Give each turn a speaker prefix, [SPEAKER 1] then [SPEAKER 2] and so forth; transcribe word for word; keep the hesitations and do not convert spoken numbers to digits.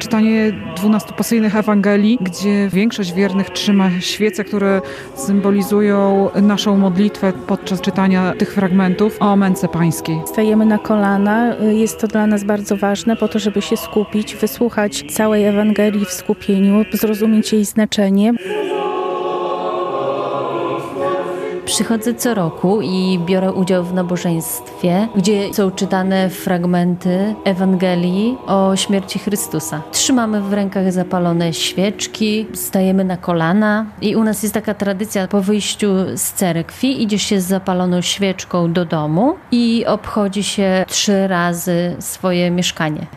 [SPEAKER 1] czytanie dwunastu pasyjnych Ewangelii, gdzie większość wiernych trzyma świece, które symbolizują naszą modlitwę podczas czytania tych fragmentów o męce pańskiej.
[SPEAKER 2] Stajemy na kolana. Jest to dla nas bardzo ważne po to, żeby się skupić, wysłuchać całej Ewangelii w skupieniu, zrozumieć jej znaczenie.
[SPEAKER 3] Przychodzę co roku i biorę udział w nabożeństwie, gdzie są czytane fragmenty Ewangelii o śmierci Chrystusa. Trzymamy w rękach zapalone świeczki, stajemy na kolana i u nas jest taka tradycja, po wyjściu z cerkwi idzie się z zapaloną świeczką do domu i obchodzi się trzy razy swoje mieszkanie.